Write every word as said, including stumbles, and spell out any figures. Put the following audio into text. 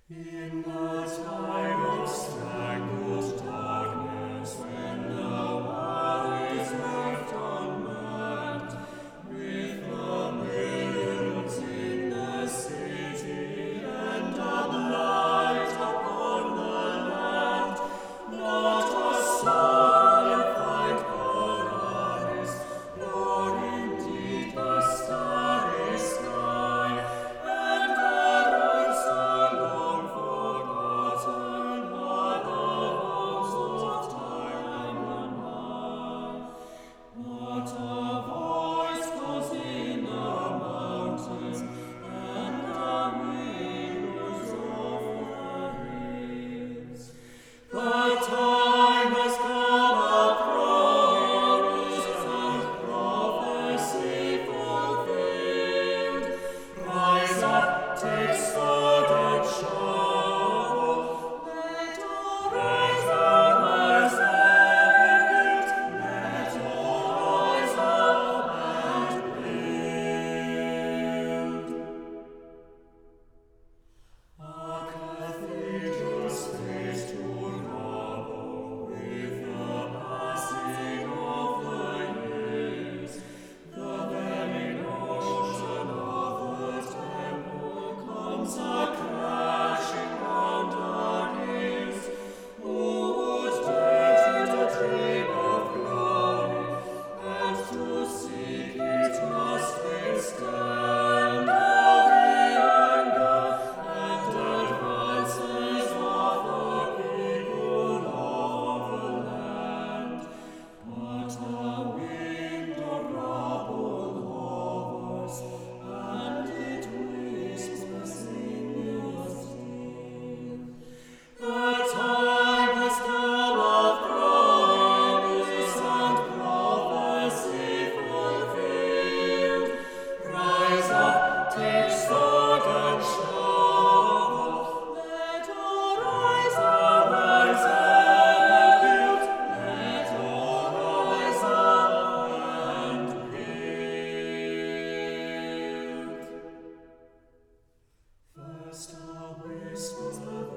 In the time of spangled darkness, when the world is left unmanned, with the millions in the city and a blight upon the land, not a soul can find paradise, nor indeed the starry sky, and the roads so long forgotten are the homes of time gone by. But a voice calls in the mountains, and the wind blows over the hills. The time has come of promise and prophecy fulfilled. Rise up, take sword and shovel. Let all rise up, rise up and build. Let all rise up and build. A cathedral stays to rubble with the passing of the years. The very notion of the temple comes a-crashing round our ears. Who would dare to dream of glory, and to seek it must withstand all the anger and advances of the people of the land. But a wind of rubble hovers, and it whispers in your ear. The time has come of promise and prophecy fulfilled. Rise up, take sword and shovel. Let all rise up, rise up and build. Let all rise up and build. First a whisper